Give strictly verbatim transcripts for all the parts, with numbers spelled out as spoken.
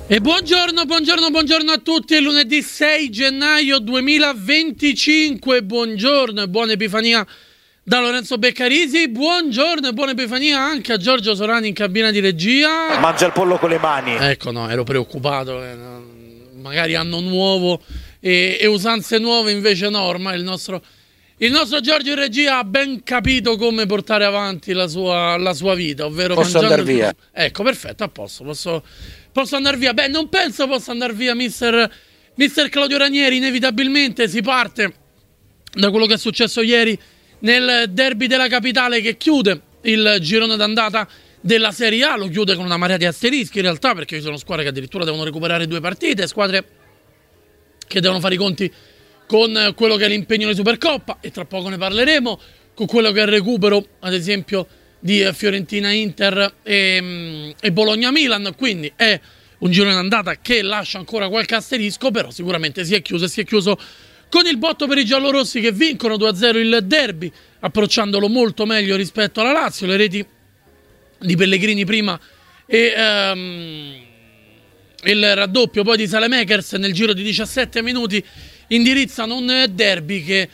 E buongiorno, buongiorno, buongiorno a tutti. È lunedì sei gennaio duemilaventicinque. Buongiorno e buona Epifania da Lorenzo Beccarisi. Buongiorno e buona Epifania anche a Giorgio Sorani in cabina di regia. Mangia il pollo con le mani. Ecco, no, ero preoccupato. Eh, magari anno nuovo e, e usanze nuove, invece no, ormai il nostro... Il nostro Giorgio in regia ha ben capito come portare avanti la sua, la sua vita, ovvero posso andare via. Ecco, perfetto, a posto, posso, posso andare via. Beh, non penso possa andare via mister, mister Claudio Ranieri. Inevitabilmente si parte da quello che è successo ieri nel derby della capitale, che chiude il girone d'andata della Serie A. Lo chiude con una marea di asterischi in realtà, perché ci sono squadre che addirittura devono recuperare due partite, squadre che devono fare i conti con quello che è l'impegno di Supercoppa, e tra poco ne parleremo, con quello che è il recupero ad esempio di Fiorentina-Inter e, e Bologna-Milan. Quindi è un girone d'andata che lascia ancora qualche asterisco, però sicuramente si è chiuso e si è chiuso con il botto per i giallorossi, che vincono due a zero il derby, approcciandolo molto meglio rispetto alla Lazio. Le reti di Pellegrini prima e um, il raddoppio poi di Saelemaekers nel giro di diciassette minuti indirizzano un derby che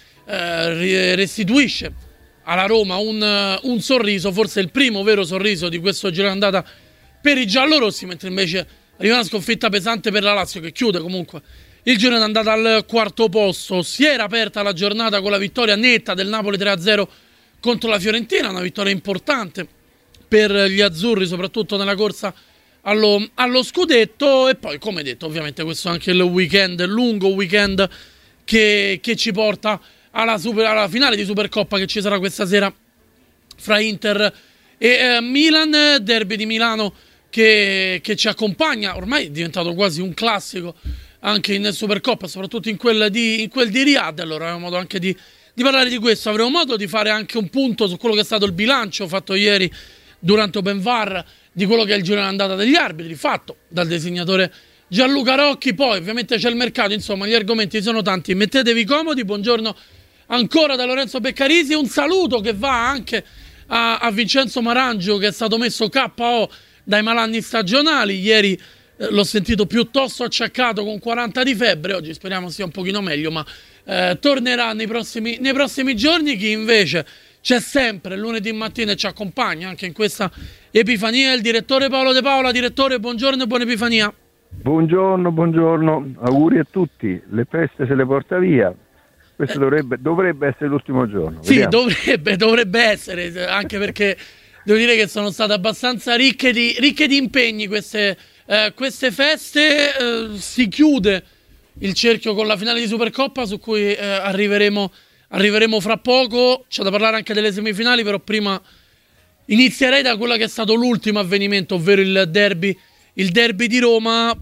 eh, restituisce alla Roma un, un sorriso, forse il primo vero sorriso di questo giro d'andata per i giallorossi, mentre invece arriva una sconfitta pesante per la Lazio, che chiude comunque il giro d'andata al quarto posto. Si era aperta la giornata con la vittoria netta del Napoli tre a zero contro la Fiorentina, una vittoria importante per gli azzurri, soprattutto nella corsa Allo, allo scudetto. E poi, come detto, ovviamente questo è anche il weekend, lungo weekend che, che ci porta alla, super, alla finale di Supercoppa, che ci sarà questa sera fra Inter e eh, Milan. Derby di Milano che, che ci accompagna, ormai è diventato quasi un classico anche in Supercoppa, soprattutto in quel di, in quel di Riyadh. Allora avremo modo anche di, di parlare di questo, avremo modo di fare anche un punto su quello che è stato il bilancio fatto ieri durante Open V A R di quello che è il giro d'andata degli arbitri, fatto dal disegnatore Gianluca Rocchi. Poi ovviamente c'è il mercato, insomma gli argomenti sono tanti, mettetevi comodi. Buongiorno ancora da Lorenzo Beccarisi, un saluto che va anche a, a Vincenzo Marangio, che è stato messo K O dai malanni stagionali. Ieri eh, l'ho sentito piuttosto acciaccato con quaranta di febbre, oggi speriamo sia un pochino meglio, ma eh, tornerà nei prossimi, nei prossimi giorni. Chi invece c'è sempre lunedì mattina e ci accompagna anche in questa Epifania, il direttore Paolo De Paola. Direttore, buongiorno e buona Epifania. Buongiorno, buongiorno, auguri a tutti. Le feste se le porta via. Questo eh. dovrebbe, dovrebbe essere l'ultimo giorno. Sì, Vediamo. dovrebbe, dovrebbe essere, anche perché devo dire che sono state abbastanza ricche di, ricche di impegni queste, eh, queste feste. Eh, si chiude il cerchio con la finale di Supercoppa, su cui eh, arriveremo Arriveremo fra poco. C'è da parlare anche delle semifinali, però prima inizierei da quello che è stato l'ultimo avvenimento, ovvero il derby, il derby di Roma,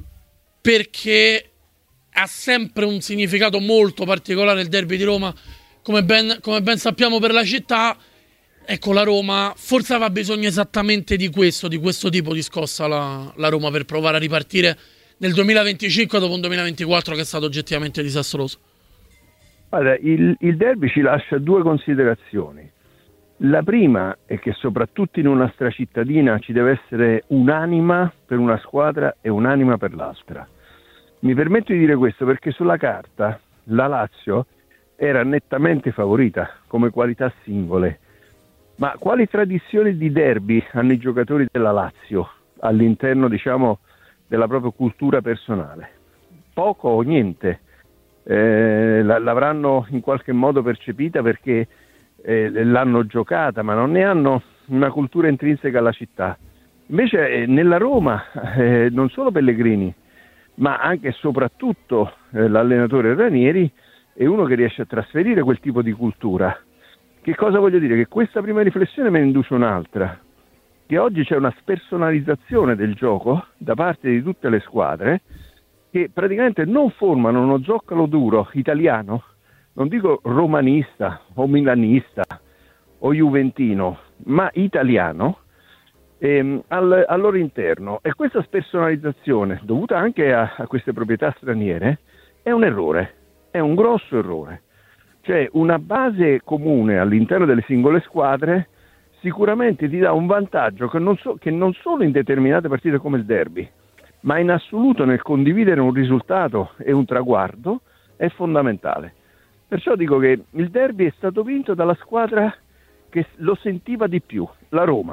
perché ha sempre un significato molto particolare il derby di Roma, come ben, come ben sappiamo, per la città. Ecco, la Roma forse aveva bisogno esattamente di questo, di questo tipo di scossa la, la Roma, per provare a ripartire nel duemilaventicinque dopo un duemilaventiquattro che è stato oggettivamente disastroso. Guarda, il, il derby ci lascia due considerazioni. La prima è che soprattutto in una stracittadina ci deve essere un'anima per una squadra e un'anima per l'altra. Mi permetto di dire questo perché sulla carta la Lazio era nettamente favorita come qualità singole, ma quali tradizioni di derby hanno i giocatori della Lazio all'interno, diciamo, della propria cultura personale? Poco o niente. Eh, l'avranno in qualche modo percepita perché eh, l'hanno giocata, ma non ne hanno una cultura intrinseca alla città. Invece eh, nella Roma eh, non solo Pellegrini, ma anche e soprattutto eh, l'allenatore Ranieri è uno che riesce a trasferire quel tipo di cultura. Che cosa voglio dire? Che questa prima riflessione me ne induce un'altra, che oggi c'è una spersonalizzazione del gioco da parte di tutte le squadre, che praticamente non formano uno zoccolo duro italiano, non dico romanista o milanista o juventino, ma italiano, ehm, al, al loro interno. E questa spersonalizzazione, dovuta anche a, a queste proprietà straniere, è un errore, è un grosso errore. Cioè una base comune all'interno delle singole squadre sicuramente ti dà un vantaggio che non, so, che non solo in determinate partite come il derby, ma in assoluto nel condividere un risultato e un traguardo è fondamentale. Perciò dico che il derby è stato vinto dalla squadra che lo sentiva di più, la Roma.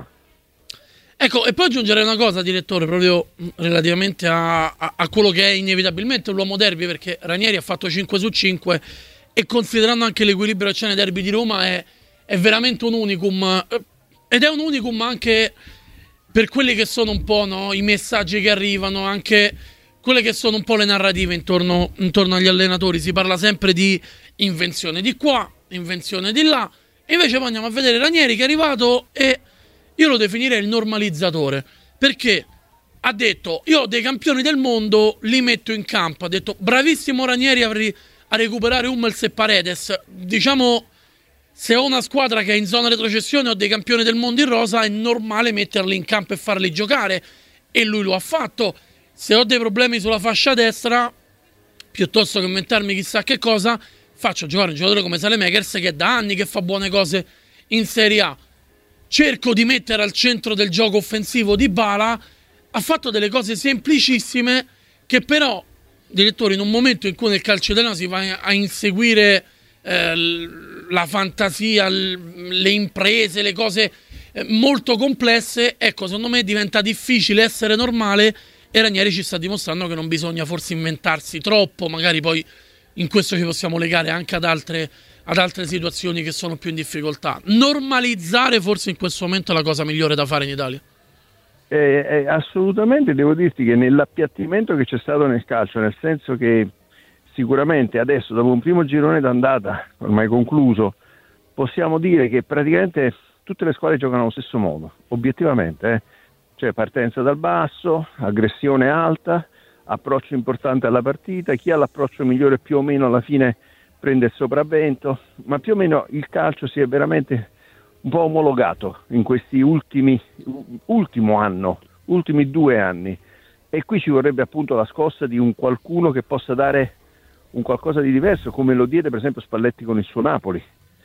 Ecco, e poi aggiungere una cosa, direttore, proprio relativamente a, a, a quello che è inevitabilmente l'uomo derby, perché Ranieri ha fatto cinque su cinque e considerando anche l'equilibrio che c'è nei derby di Roma è, è veramente un unicum, ed è un unicum anche per quelli che sono un po', no, i messaggi che arrivano, anche quelle che sono un po' le narrative intorno, intorno agli allenatori. Si parla sempre di invenzione di qua, invenzione di là, e invece poi andiamo a vedere Ranieri che è arrivato e io lo definirei il normalizzatore, perché ha detto io ho dei campioni del mondo, li metto in campo, ha detto bravissimo Ranieri a, ri- a recuperare Hummels e Paredes, diciamo se ho una squadra che è in zona retrocessione, ho dei campioni del mondo in rosa, è normale metterli in campo e farli giocare, e lui lo ha fatto. Se ho dei problemi sulla fascia destra, piuttosto che inventarmi chissà che cosa, faccio giocare un giocatore come Saelemaekers che è da anni che fa buone cose in Serie A. Cerco di mettere al centro del gioco offensivo Dybala. Ha fatto delle cose semplicissime che però, direttore, in un momento in cui nel calcio italiano si va a inseguire eh, la fantasia, le imprese, le cose eh, molto complesse, ecco, secondo me diventa difficile essere normale, e Ranieri ci sta dimostrando che non bisogna forse inventarsi troppo, magari poi in questo ci possiamo legare anche ad altre, ad altre situazioni che sono più in difficoltà. Normalizzare forse in questo momento è la cosa migliore da fare in Italia. Eh, eh, assolutamente, devo dirti che nell'appiattimento che c'è stato nel calcio, nel senso che sicuramente adesso, dopo un primo girone d'andata ormai concluso, possiamo dire che praticamente tutte le squadre giocano allo stesso modo, obiettivamente, eh. Cioè partenza dal basso, aggressione alta, approccio importante alla partita, chi ha l'approccio migliore più o meno alla fine prende il sopravvento, ma più o meno il calcio si è veramente un po' omologato in questi ultimi ultimo anno, ultimi due anni, e qui ci vorrebbe appunto la scossa di un qualcuno che possa dare un qualcosa di diverso, come lo diede per esempio Spalletti con il suo Napoli,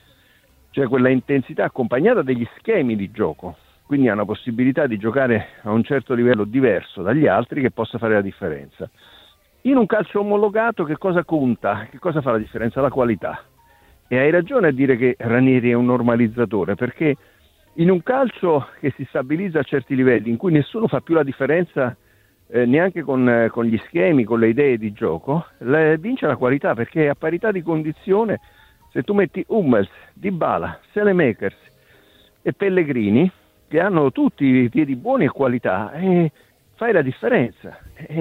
cioè quella intensità accompagnata degli schemi di gioco, quindi ha una possibilità di giocare a un certo livello diverso dagli altri che possa fare la differenza. In un calcio omologato che cosa conta? Che cosa fa la differenza? La qualità. E hai ragione a dire che Ranieri è un normalizzatore, perché in un calcio che si stabilizza a certi livelli, in cui nessuno fa più la differenza eh, neanche con, eh, con gli schemi, con le idee di gioco, le, vince la qualità, perché a parità di condizione, se tu metti Hummels, Dybala, Saelemaekers e Pellegrini, che hanno tutti i piedi buoni e qualità, e fai la differenza.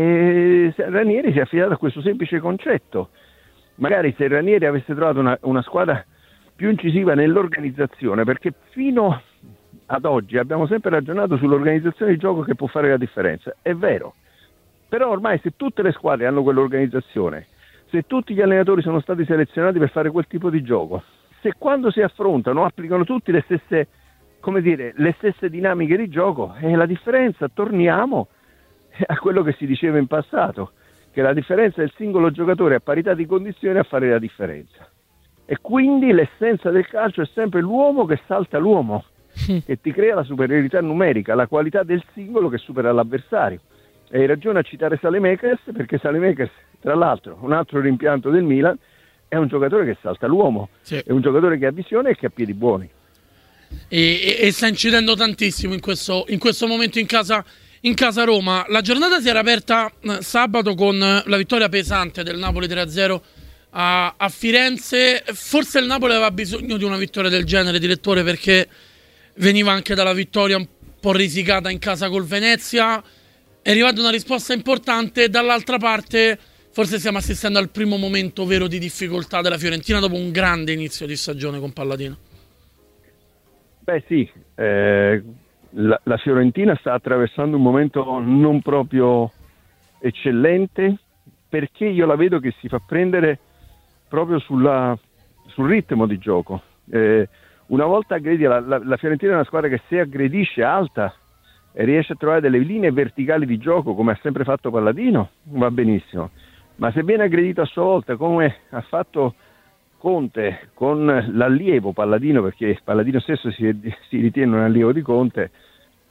E Ranieri si è affidato a questo semplice concetto. Magari se Ranieri avesse trovato una, una squadra più incisiva nell'organizzazione, perché fino ad oggi abbiamo sempre ragionato sull'organizzazione di gioco che può fare la differenza, è vero, però ormai se tutte le squadre hanno quell'organizzazione, se tutti gli allenatori sono stati selezionati per fare quel tipo di gioco, se quando si affrontano applicano tutti le stesse, come dire, le stesse dinamiche di gioco, e la differenza, torniamo a quello che si diceva in passato, che la differenza è il singolo giocatore a parità di condizioni a fare la differenza, e quindi l'essenza del calcio è sempre l'uomo che salta l'uomo, che ti crea la superiorità numerica, la qualità del singolo che supera l'avversario. E hai ragione a citare Saelemaekers, perché Saelemaekers, tra l'altro, un altro rimpianto del Milan, è un giocatore che salta l'uomo, sì. È un giocatore che ha visione e che ha piedi buoni. E, e, e sta incidendo tantissimo in questo, in questo momento in casa, in casa Roma. La giornata si era aperta eh, sabato con la vittoria pesante del Napoli tre a zero a, a Firenze. Forse il Napoli aveva bisogno di una vittoria del genere, direttore, perché veniva anche dalla vittoria un po' risicata in casa col Venezia. È arrivata una risposta importante. Dall'altra parte forse stiamo assistendo al primo momento vero di difficoltà della Fiorentina dopo un grande inizio di stagione con Palladino. Beh sì, eh, la, la Fiorentina sta attraversando un momento non proprio eccellente, perché io la vedo che si fa prendere proprio sulla, sul ritmo di gioco. Eh, una volta aggredi, la, la, la Fiorentina è una squadra che se aggredisce alta e riesce a trovare delle linee verticali di gioco, come ha sempre fatto Palladino, va benissimo. Ma se viene aggredito a sua volta, come ha fatto Conte con l'allievo Palladino, perché Palladino stesso si, si ritiene un allievo di Conte, beh,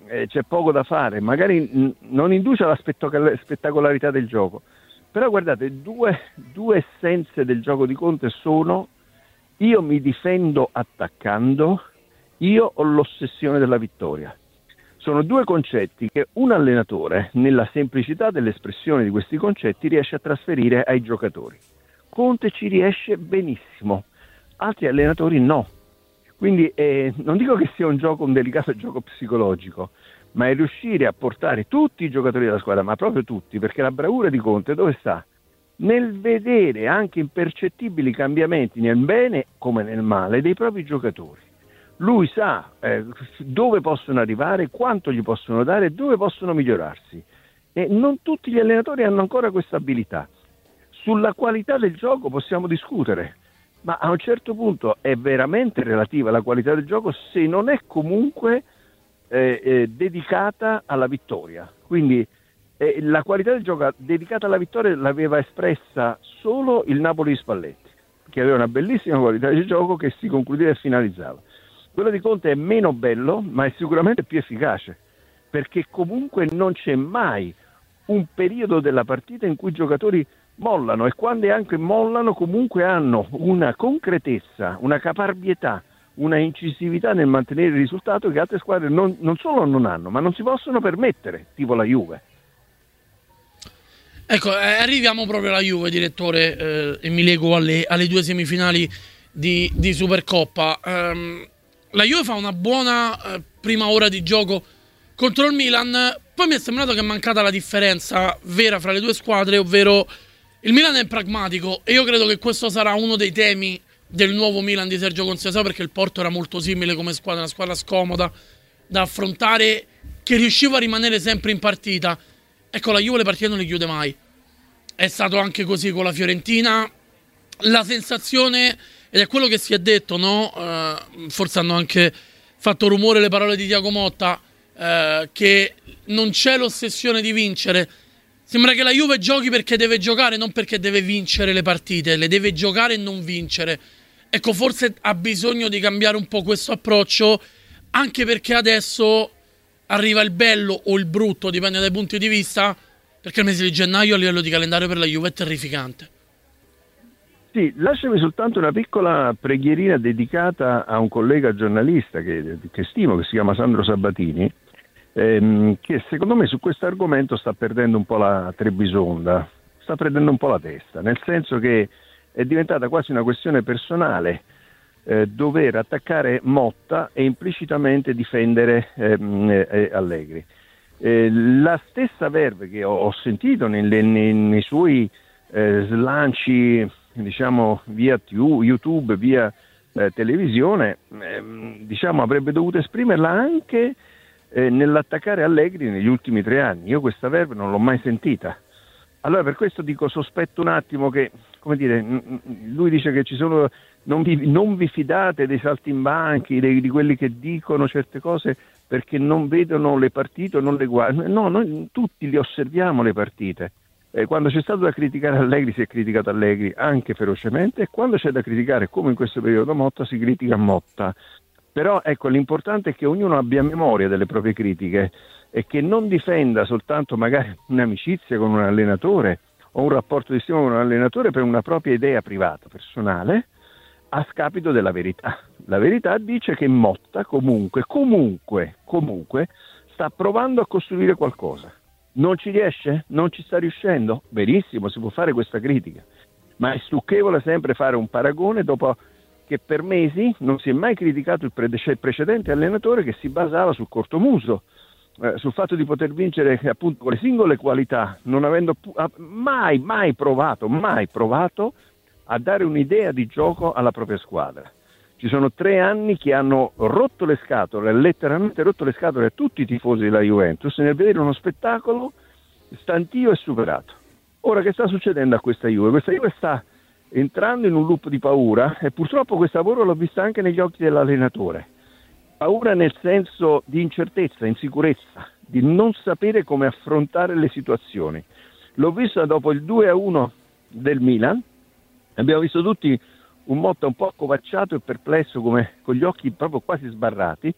eh, c'è poco da fare, magari n- non induce alla spettacola- spettacolarità del gioco, però guardate, due, due essenze del gioco di Conte sono: io mi difendo attaccando, io ho l'ossessione della vittoria. Sono due concetti che un allenatore, nella semplicità dell'espressione di questi concetti, riesce a trasferire ai giocatori. Conte ci riesce benissimo, altri allenatori no. Quindi eh, non dico che sia un gioco, un delicato gioco psicologico, ma è riuscire a portare tutti i giocatori della squadra, ma proprio tutti, perché la bravura di Conte dove sta? Nel vedere anche impercettibili cambiamenti nel bene come nel male dei propri giocatori. Lui sa eh, dove possono arrivare, quanto gli possono dare, dove possono migliorarsi, e non tutti gli allenatori hanno ancora questa abilità. Sulla qualità del gioco possiamo discutere, ma a un certo punto è veramente relativa la qualità del gioco se non è comunque eh, eh, dedicata alla vittoria. Quindi eh, la qualità del gioco dedicata alla vittoria l'aveva espressa solo il Napoli di Spalletti, che aveva una bellissima qualità di gioco che si concludeva e finalizzava. Quello di Conte è meno bello, ma è sicuramente più efficace, perché comunque non c'è mai un periodo della partita in cui i giocatori mollano, e quando anche mollano comunque hanno una concretezza, una caparbietà, una incisività nel mantenere il risultato che altre squadre non, non solo non hanno, ma non si possono permettere, tipo la Juve. Ecco, eh, arriviamo proprio alla Juve, direttore, eh, e mi lego alle, alle due semifinali di, di Supercoppa. Um, la Juve fa una buona eh, prima ora di gioco contro il Milan, poi mi è sembrato che è mancata la differenza vera fra le due squadre, ovvero il Milan è pragmatico, e io credo che questo sarà uno dei temi del nuovo Milan di Sergio Conceição, perché il Porto era molto simile come squadra, una squadra scomoda da affrontare, che riusciva a rimanere sempre in partita. Ecco, la Juve le partite non le chiude mai. È stato anche così con la Fiorentina. La sensazione, ed è quello che si è detto, no? Uh, forse hanno anche fatto rumore le parole di Thiago Motta, uh, che non c'è l'ossessione di vincere. Sembra che la Juve giochi perché deve giocare, non perché deve vincere le partite. Le deve giocare e non vincere. Ecco, forse ha bisogno di cambiare un po' questo approccio, anche perché adesso arriva il bello o il brutto, dipende dai punti di vista, perché il mese di gennaio a livello di calendario per la Juve è terrificante. Sì, lasciami soltanto una piccola preghierina dedicata a un collega giornalista che, che stimo, che si chiama Sandro Sabatini, ehm, che secondo me su questo argomento sta perdendo un po' la Trebisonda, sta prendendo un po' la testa, nel senso che è diventata quasi una questione personale eh, dover attaccare Motta e implicitamente difendere ehm, eh, Allegri. Eh, la stessa verve che ho, ho sentito nelle, nei, nei suoi eh, slanci, diciamo via tivù, YouTube, via eh, televisione, ehm, diciamo avrebbe dovuto esprimerla anche eh, nell'attaccare Allegri negli ultimi tre anni. Io questa verve non l'ho mai sentita. Allora per questo dico, sospetto un attimo che, come dire, lui dice che ci sono, non vi, non vi fidate dei saltimbanchi, dei, di quelli che dicono certe cose perché non vedono le partite o non le guardano. No, noi tutti li osserviamo le partite. Eh, quando c'è stato da criticare Allegri si è criticato Allegri anche ferocemente, e quando c'è da criticare, come in questo periodo, Motta, si critica Motta. Però ecco, l'importante è che ognuno abbia memoria delle proprie critiche e che non difenda soltanto magari un'amicizia con un allenatore o un rapporto di stima con un allenatore per una propria idea privata, personale, a scapito della verità. La verità dice che Motta comunque, comunque, comunque sta provando a costruire qualcosa. Non ci riesce? Non ci sta riuscendo? Benissimo, si può fare questa critica, ma è stucchevole sempre fare un paragone dopo che per mesi non si è mai criticato il, pre- il precedente allenatore che si basava sul cortomuso, eh, sul fatto di poter vincere appunto con le singole qualità, non avendo pu- mai, mai provato, mai provato a dare un'idea di gioco alla propria squadra. Ci sono tre anni che hanno rotto le scatole, letteralmente rotto le scatole a tutti i tifosi della Juventus nel vedere uno spettacolo stantio e superato. Ora, che sta succedendo a questa Juve? Questa Juve sta entrando in un loop di paura, e purtroppo questa paura l'ho vista anche negli occhi dell'allenatore. Paura nel senso di incertezza, insicurezza, di non sapere come affrontare le situazioni. L'ho vista dopo il due a uno del Milan, abbiamo visto tutti un Motta un po' accovacciato e perplesso, come con gli occhi proprio quasi sbarrati,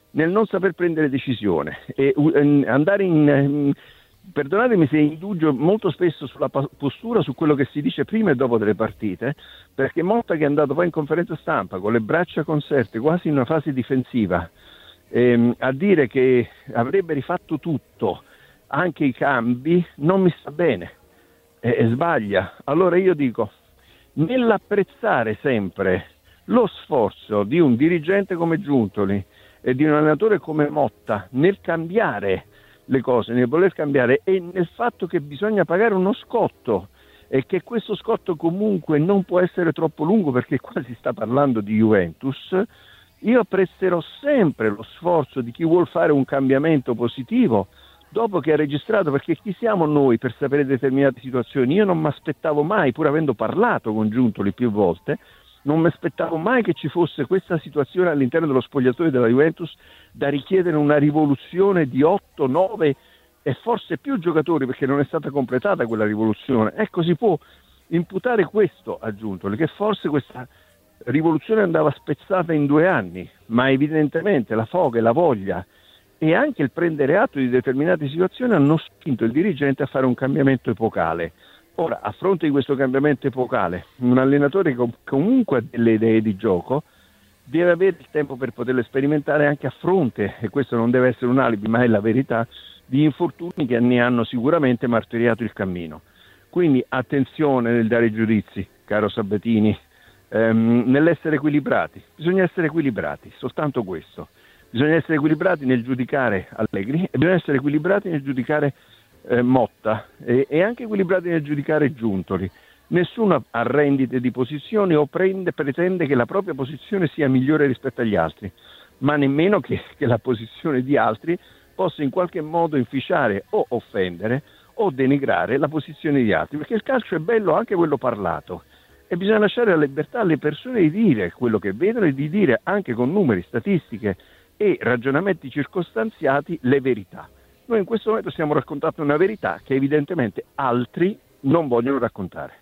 nel non saper prendere decisione e uh, andare in... Uh, perdonatemi se indugio molto spesso sulla postura, su quello che si dice prima e dopo delle partite, perché Motta, che è andato poi in conferenza stampa con le braccia conserte, quasi in una fase difensiva, ehm, a dire che avrebbe rifatto tutto, anche i cambi, non mi sta bene, e, e sbaglia. Allora io dico, nell'apprezzare sempre lo sforzo di un dirigente come Giuntoli e di un allenatore come Motta nel cambiare le cose, nel voler cambiare, e nel fatto che bisogna pagare uno scotto e che questo scotto comunque non può essere troppo lungo, perché qua si sta parlando di Juventus, io apprezzerò sempre lo sforzo di chi vuol fare un cambiamento positivo dopo che ha registrato, perché chi siamo noi per sapere determinate situazioni? Io non mi aspettavo mai, pur avendo parlato con Giuntoli più volte, non mi aspettavo mai che ci fosse questa situazione all'interno dello spogliatoio della Juventus da richiedere una rivoluzione di otto, nove e forse più giocatori, perché non è stata completata quella rivoluzione. Ecco, si può imputare questo a Giuntoli, che forse questa rivoluzione andava spezzata in due anni, ma evidentemente la foga e la voglia e anche il prendere atto di determinate situazioni hanno spinto il dirigente a fare un cambiamento epocale. Ora, a fronte di questo cambiamento epocale, un allenatore che comunque ha delle idee di gioco deve avere il tempo per poterle sperimentare anche a fronte, e questo non deve essere un alibi ma è la verità, di infortuni che ne hanno sicuramente martoriato il cammino. Quindi attenzione nel dare giudizi, caro Sabatini, ehm, nell'essere equilibrati. Bisogna essere equilibrati, soltanto questo. Bisogna essere equilibrati nel giudicare Allegri e bisogna essere equilibrati nel giudicare Eh, Motta e, e anche equilibrati nel giudicare Giuntoli. Nessuno ha rendite di posizioni o prende, pretende che la propria posizione sia migliore rispetto agli altri, ma nemmeno che, che la posizione di altri possa in qualche modo inficiare o offendere o denigrare la posizione di altri, perché il calcio è bello anche quello parlato e bisogna lasciare la libertà alle persone di dire quello che vedono e di dire anche con numeri, statistiche e ragionamenti circostanziati le verità. Noi in questo momento stiamo raccontando una verità che evidentemente altri non vogliono raccontare.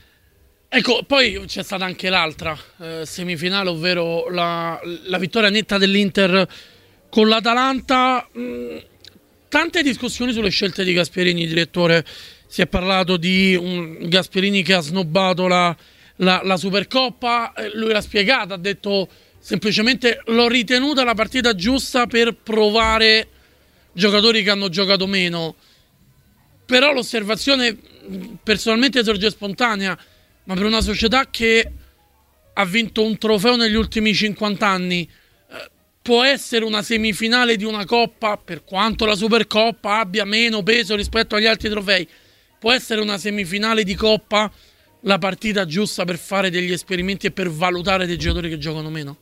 Ecco, poi c'è stata anche l'altra eh, semifinale, ovvero la, la vittoria netta dell'Inter con l'Atalanta. Mh, tante discussioni sulle scelte di Gasperini, direttore. Si è parlato di un Gasperini che ha snobbato la, la, la Supercoppa, lui l'ha spiegata, ha detto semplicemente l'ho ritenuta la partita giusta per provare giocatori che hanno giocato meno. Però l'osservazione personalmente sorge spontanea, ma per una società che ha vinto un trofeo negli ultimi cinquanta anni, eh, può essere una semifinale di una coppa, per quanto la Supercoppa abbia meno peso rispetto agli altri trofei, può essere una semifinale di coppa la partita giusta per fare degli esperimenti e per valutare dei giocatori che giocano meno?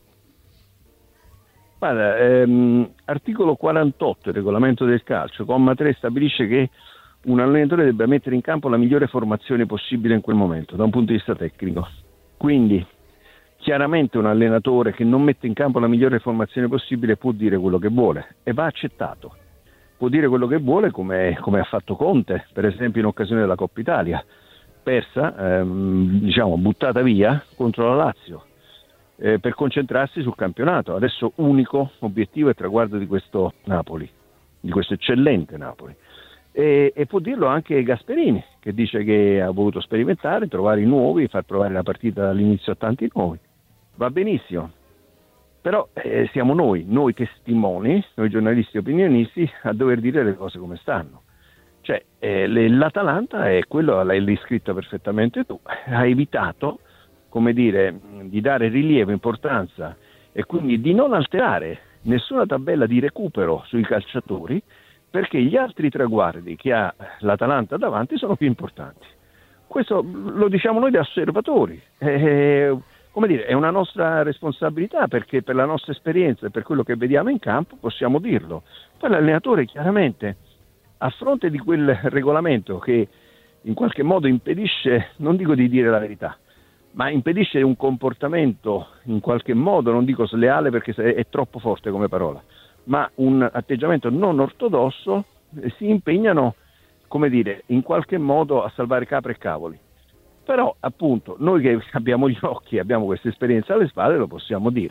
Guarda, ehm, articolo quarantotto del regolamento del calcio, comma tre, stabilisce che un allenatore debba mettere in campo la migliore formazione possibile in quel momento, da un punto di vista tecnico. Quindi, chiaramente un allenatore che non mette in campo la migliore formazione possibile può dire quello che vuole e va accettato. Può dire quello che vuole, come, come ha fatto Conte, per esempio in occasione della Coppa Italia, persa, ehm, diciamo, buttata via contro la Lazio. Eh, per concentrarsi sul campionato, adesso unico obiettivo e traguardo di questo Napoli, di questo eccellente Napoli. E, e può dirlo anche Gasperini, che dice che ha voluto sperimentare, trovare i nuovi, far provare la partita dall'inizio a tanti nuovi. Va benissimo, però eh, siamo noi, noi testimoni, noi giornalisti e opinionisti, a dover dire le cose come stanno. Cioè, eh, le, l'Atalanta è quello, l'hai descritto perfettamente tu, ha evitato, come dire, di dare rilievo, importanza e quindi di non alterare nessuna tabella di recupero sui calciatori, perché gli altri traguardi che ha l'Atalanta davanti sono più importanti. Questo lo diciamo noi da osservatori, eh, come dire, è una nostra responsabilità, perché per la nostra esperienza e per quello che vediamo in campo possiamo dirlo. Poi l'allenatore chiaramente, a fronte di quel regolamento che in qualche modo impedisce, non dico di dire la verità, ma impedisce un comportamento in qualche modo, non dico sleale perché è troppo forte come parola, ma un atteggiamento non ortodosso, si impegnano, come dire, in qualche modo a salvare capre e cavoli. Però appunto noi che abbiamo gli occhi, abbiamo questa esperienza alle spalle, lo possiamo dire.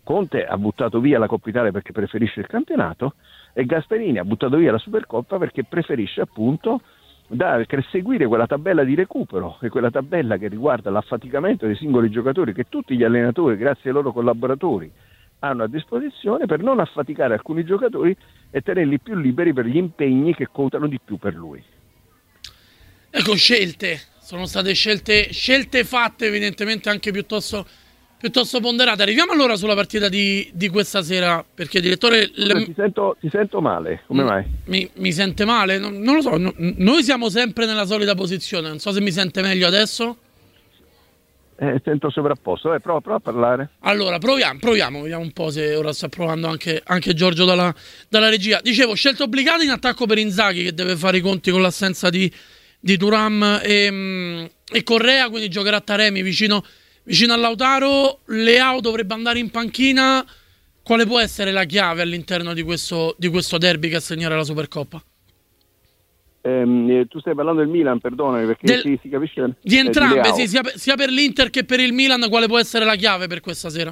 Conte ha buttato via la Coppa Italia perché preferisce il campionato e Gasperini ha buttato via la Supercoppa perché preferisce appunto da, seguire quella tabella di recupero e quella tabella che riguarda l'affaticamento dei singoli giocatori che tutti gli allenatori, grazie ai loro collaboratori, hanno a disposizione per non affaticare alcuni giocatori e tenerli più liberi per gli impegni che contano di più per lui. Ecco, scelte, sono state scelte, scelte fatte evidentemente anche piuttosto, piuttosto ponderate. Arriviamo allora sulla partita di, di questa sera, perché direttore... Scusa, le... ti, sento, ti sento male, come mai? Mi, mi sente male? Non, non lo so, no, noi siamo sempre nella solita posizione, non so se mi sente meglio adesso. Eh, sento sovrapposto, eh, prova, prova a parlare. Allora, proviamo, proviamo, vediamo un po' se ora sta provando anche, anche Giorgio dalla, dalla regia. Dicevo, scelta obbligata in attacco per Inzaghi, che deve fare i conti con l'assenza di, di Thuram e, e Correa, quindi giocherà Taremi vicino, vicino a Lautaro. Leao dovrebbe andare in panchina. Quale può essere la chiave all'interno di questo, di questo derby che assegnerà la Supercoppa? Eh, tu stai parlando del Milan, perdonami, perché del, si, si capisce di entrambe, eh, di sì, sia, sia per l'Inter che per il Milan. Quale può essere la chiave per questa sera?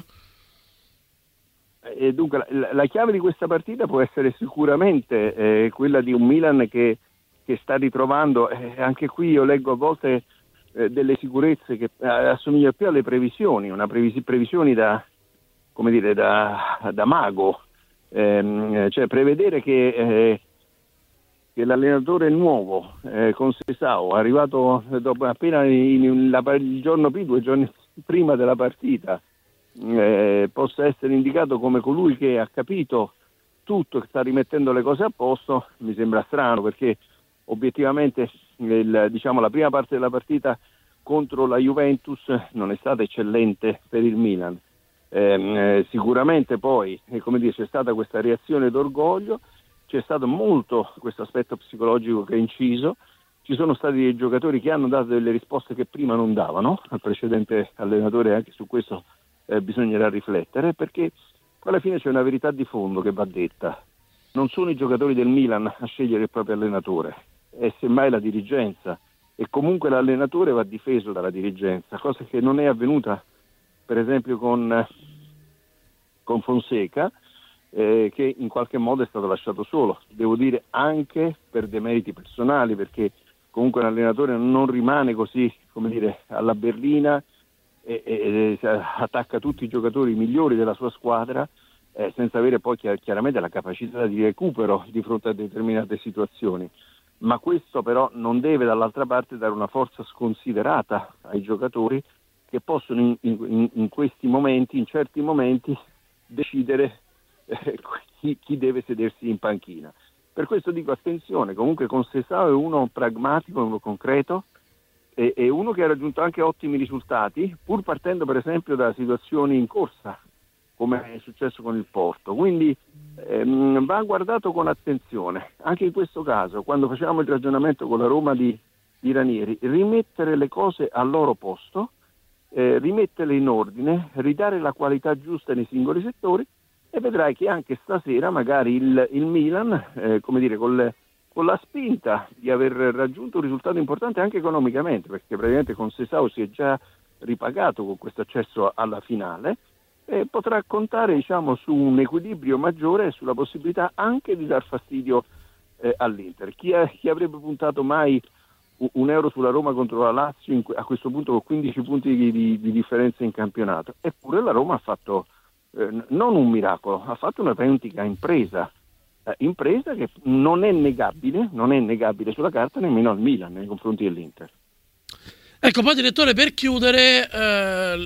Eh, dunque, la, la chiave di questa partita può essere sicuramente eh, quella di un Milan che, che sta ritrovando, eh, anche qui io leggo a volte eh, delle sicurezze che eh, assomigliano più alle previsioni, una previsi, previsioni da, come dire, da, da mago, eh, cioè prevedere che eh, che l'allenatore nuovo eh, con Sesao, arrivato dopo, appena in, in, la, il giorno prima, due giorni prima della partita, eh, possa essere indicato come colui che ha capito tutto, che sta rimettendo le cose a posto, mi sembra strano, perché obiettivamente il, diciamo, la prima parte della partita contro la Juventus non è stata eccellente per il Milan. Eh, eh, sicuramente poi, eh, come dire, c'è stata questa reazione d'orgoglio. C'è stato molto questo aspetto psicologico che è inciso, ci sono stati dei giocatori che hanno dato delle risposte che prima non davano al precedente allenatore, anche su questo eh, bisognerà riflettere, perché alla fine c'è una verità di fondo che va detta. Non sono i giocatori del Milan a scegliere il proprio allenatore, è semmai la dirigenza, e comunque l'allenatore va difeso dalla dirigenza, cosa che non è avvenuta per esempio con, con Fonseca, Eh, che in qualche modo è stato lasciato solo, devo dire anche per demeriti personali, perché comunque un allenatore non rimane così, come dire, alla berlina e, e, e attacca tutti i giocatori migliori della sua squadra eh, senza avere poi chiar- chiaramente la capacità di recupero di fronte a determinate situazioni, ma questo però non deve dall'altra parte dare una forza sconsiderata ai giocatori che possono in, in, in questi momenti, in certi momenti, decidere Eh, chi, chi deve sedersi in panchina. Per questo dico attenzione, comunque con Sesao è uno pragmatico, uno concreto, e, e uno che ha raggiunto anche ottimi risultati, pur partendo per esempio da situazioni in corsa, come è successo con il Porto. Quindi ehm, va guardato con attenzione. Anche in questo caso, quando facciamo il ragionamento con la Roma di, di Ranieri, rimettere le cose al loro posto, eh, rimetterle in ordine, ridare la qualità giusta nei singoli settori, e vedrai che anche stasera magari il, il Milan, eh, come dire, con, le, con la spinta di aver raggiunto un risultato importante anche economicamente, perché praticamente con Sesao si è già ripagato con questo accesso alla finale, eh, potrà contare, diciamo, su un equilibrio maggiore e sulla possibilità anche di dar fastidio eh, all'Inter. Chi, è, chi avrebbe puntato mai un euro sulla Roma contro la Lazio in, a questo punto con quindici punti di, di, di differenza in campionato? Eppure la Roma ha fatto Eh, non un miracolo, ha fatto un'autentica impresa, eh, impresa che non è negabile, non è negabile sulla carta nemmeno al Milan nei confronti dell'Inter. Ecco, poi direttore, per chiudere eh,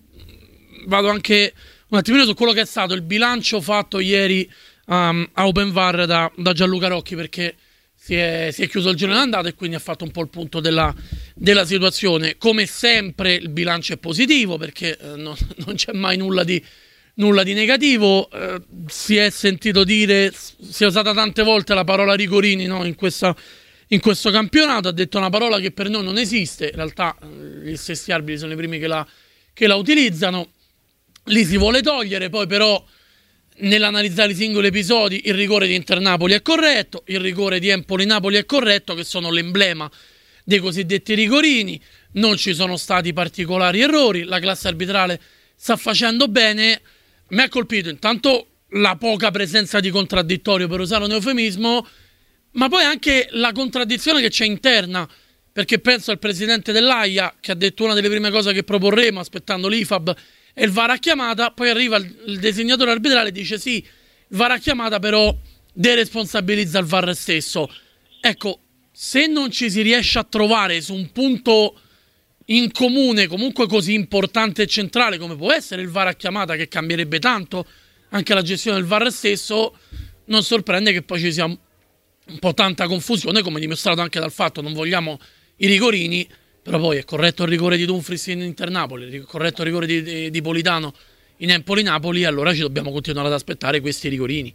vado anche un attimino su quello che è stato il bilancio fatto ieri um, a Open V A R da, da Gianluca Rocchi, perché si è, si è chiuso il girone d'andata e quindi ha fatto un po' il punto della, della situazione. Come sempre il bilancio è positivo, perché eh, non, non c'è mai nulla di Nulla di negativo, eh, si è sentito dire, si è usata tante volte la parola Rigorini, no, in, questa, in questo campionato, ha detto una parola che per noi non esiste, in realtà eh, gli stessi arbitri sono i primi che la, che la utilizzano, li si vuole togliere, poi però nell'analizzare i singoli episodi il rigore di Inter-Napoli è corretto, il rigore di Empoli-Napoli è corretto, che sono l'emblema dei cosiddetti Rigorini, non ci sono stati particolari errori, la classe arbitrale sta facendo bene. mi ha colpito intanto la poca presenza di contraddittorio, per usare un eufemismo, ma poi anche la contraddizione che c'è interna, perché penso al presidente dell'A I A che ha detto una delle prime cose che proporremo aspettando l'I F A B è il V A R a chiamata, poi arriva il, il designatore arbitrale e dice sì, il V A R a chiamata però deresponsabilizza il V A R stesso. Ecco, se non ci si riesce a trovare su un punto in comune comunque così importante e centrale come può essere il V A R a chiamata, che cambierebbe tanto anche la gestione del V A R stesso, non sorprende che poi ci sia un po' tanta confusione, come dimostrato anche dal fatto non vogliamo i rigorini, però poi è corretto il rigore di Dumfries in Inter-Napoli, è corretto il rigore di, di, di Politano in Empoli-Napoli, allora ci dobbiamo continuare ad aspettare questi rigorini.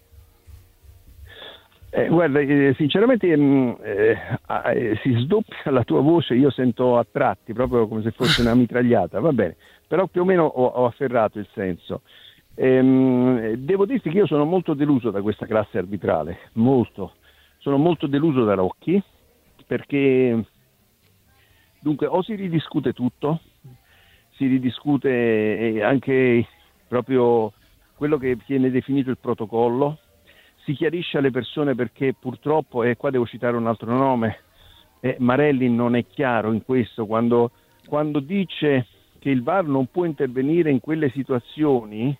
Eh, guarda, eh, sinceramente eh, eh, si sdoppia la tua voce, io sento a tratti proprio come se fosse una mitragliata, va bene, però più o meno ho, ho afferrato il senso. Ehm, devo dirti che io sono molto deluso da questa classe arbitrale, molto, sono molto deluso da Rocchi, perché dunque o si ridiscute tutto, si ridiscute eh, anche proprio quello che viene definito il protocollo, si chiarisce alle persone, perché purtroppo, e qua devo citare un altro nome, eh, Marelli non è chiaro in questo, quando, quando dice che il V A R non può intervenire in quelle situazioni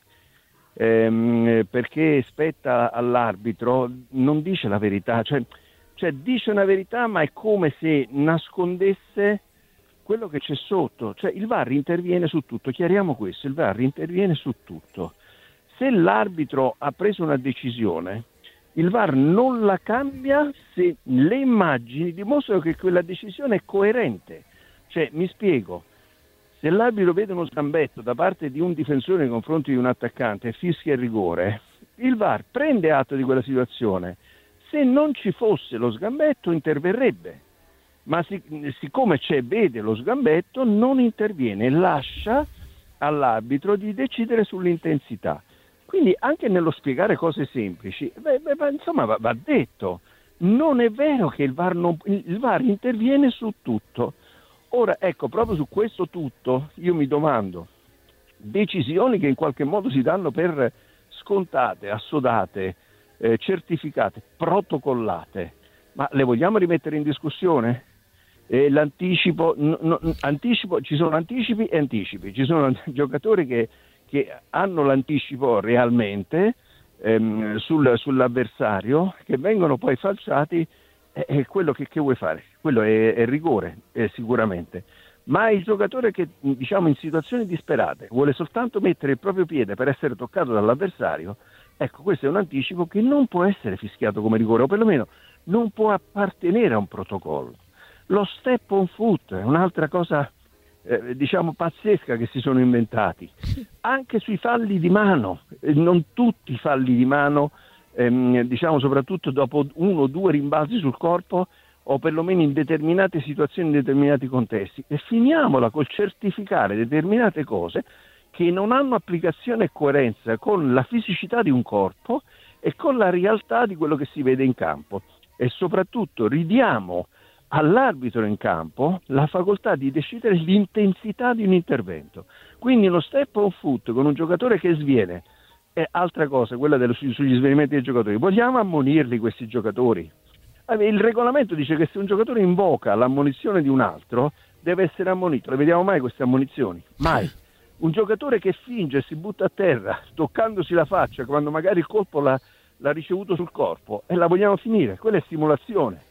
ehm, perché spetta all'arbitro, non dice la verità, cioè, cioè dice una verità ma è come se nascondesse quello che c'è sotto, cioè il V A R interviene su tutto, chiariamo questo, il V A R interviene su tutto. Se l'arbitro ha preso una decisione, il V A R non la cambia se le immagini dimostrano che quella decisione è coerente. Cioè, mi spiego, se l'arbitro vede uno sgambetto da parte di un difensore nei confronti di un attaccante e fischia il rigore, il V A R prende atto di quella situazione. Se non ci fosse lo sgambetto interverrebbe, ma sic- siccome c'è, vede lo sgambetto, non interviene, lascia all'arbitro di decidere sull'intensità. Quindi anche nello spiegare cose semplici, beh, beh, insomma va, va detto, non è vero che il V A R, non, il V A R interviene su tutto. Ora ecco, proprio su questo tutto io mi domando, decisioni che in qualche modo si danno per scontate, assodate, eh, certificate, protocollate, ma le vogliamo rimettere in discussione? Eh, l'anticipo, no, no, anticipo, ci sono anticipi e anticipi, ci sono giocatori che che hanno l'anticipo realmente ehm, sul, sull'avversario, che vengono poi falciati, è, è quello che, che vuoi fare? Quello è, è rigore, è sicuramente. Ma il giocatore che, diciamo, in situazioni disperate vuole soltanto mettere il proprio piede per essere toccato dall'avversario, ecco, questo è un anticipo che non può essere fischiato come rigore, o perlomeno non può appartenere a un protocollo. Lo step on foot è un'altra cosa Eh, diciamo pazzesca che si sono inventati, anche sui falli di mano, eh, non tutti i falli di mano, ehm, diciamo soprattutto dopo uno o due rimbalzi sul corpo, o perlomeno in determinate situazioni, in determinati contesti, e finiamola col certificare determinate cose che non hanno applicazione e coerenza con la fisicità di un corpo e con la realtà di quello che si vede in campo, e soprattutto ridiamo all'arbitro in campo la facoltà di decidere l'intensità di un intervento. Quindi uno step on foot con un giocatore che sviene è altra cosa, quella dello, sugli svenimenti dei giocatori. Vogliamo ammonirli questi giocatori? Il regolamento dice che se un giocatore invoca l'ammonizione di un altro deve essere ammonito. Le vediamo mai queste ammonizioni? Mai. Un giocatore che finge e si butta a terra toccandosi la faccia quando magari il colpo l'ha, l'ha ricevuto sul corpo, e la vogliamo finire? Quella è simulazione.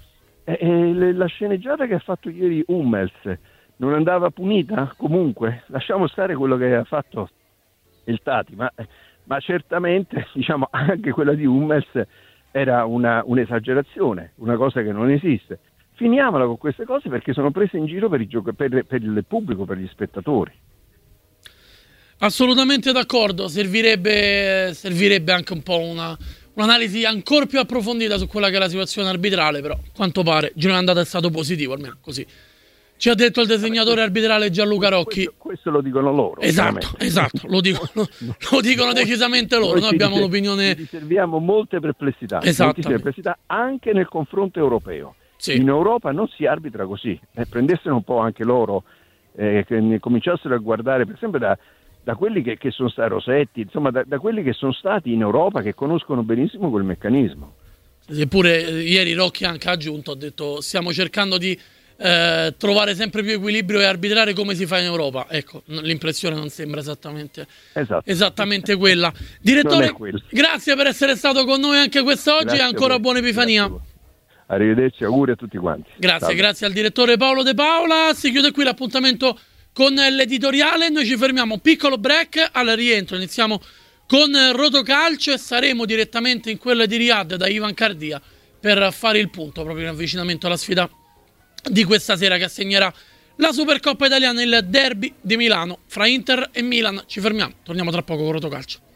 E la sceneggiata che ha fatto ieri Hummels non andava punita? Comunque lasciamo stare quello che ha fatto il Tati, ma, ma certamente, diciamo, anche quella di Hummels era una, un'esagerazione, una cosa che non esiste. Finiamola con queste cose, perché sono prese in giro per, i gioco- per, per il pubblico, per gli spettatori. Assolutamente d'accordo, servirebbe, servirebbe anche un po' una un'analisi ancora più approfondita su quella che è la situazione arbitrale, però a quanto pare il girone andata è stato positivo, almeno così ci ha detto il disegnatore arbitrale Gianluca Rocchi. Questo, questo lo dicono loro. Esatto, veramente. esatto, lo dicono, lo dicono decisamente loro. Noi abbiamo un'opinione. Riserviamo molte perplessità, moltissime perplessità anche nel confronto europeo. Sì. In Europa non si arbitra così. Eh, prendessero un po' anche loro, eh, che cominciassero a guardare, per esempio, da da quelli che, che sono stati Rossetti, insomma da, da quelli che sono stati in Europa, che conoscono benissimo quel meccanismo. Eppure eh, ieri Rocchi anche ha aggiunto, ha detto stiamo cercando di eh, trovare sempre più equilibrio e arbitrare come si fa in Europa. Ecco, l'impressione non sembra esattamente, esatto. esattamente quella. Direttore, grazie per essere stato con noi anche quest'oggi e ancora buona Epifania. Arrivederci, auguri a tutti quanti. Grazie, Salve. Grazie al direttore Paolo De Paola. Si chiude qui l'appuntamento con l'editoriale. Noi ci fermiamo, un piccolo break, al rientro iniziamo con Rotocalcio e saremo direttamente in quella di Riyadh da Ivan Cardia per fare il punto proprio in avvicinamento alla sfida di questa sera che assegnerà la Supercoppa italiana, il derby di Milano fra Inter e Milan. Ci fermiamo, torniamo tra poco con Rotocalcio.